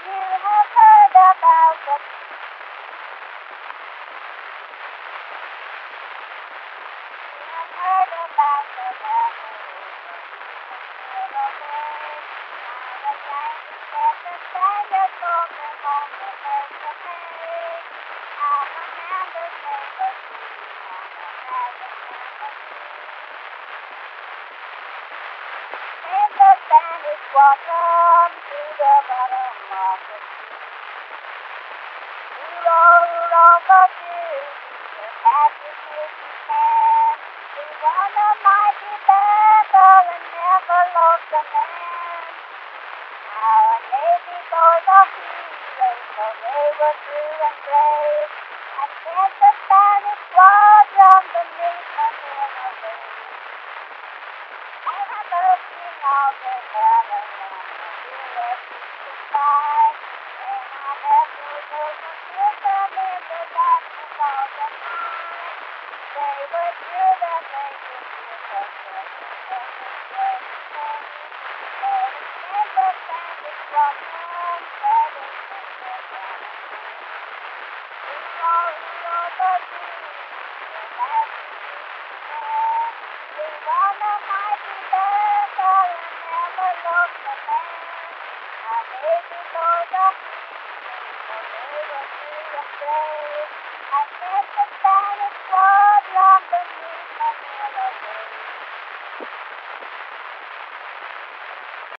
You have heard about the Welcome to the bottom of the sea. Roll over you, the happiness you can. We won a mighty battle and never lost a man. Our Navy boys are heroes, so they were true and brave, and sent the Spanish squadron beneath Manila Bay. And I'm looking all the hell I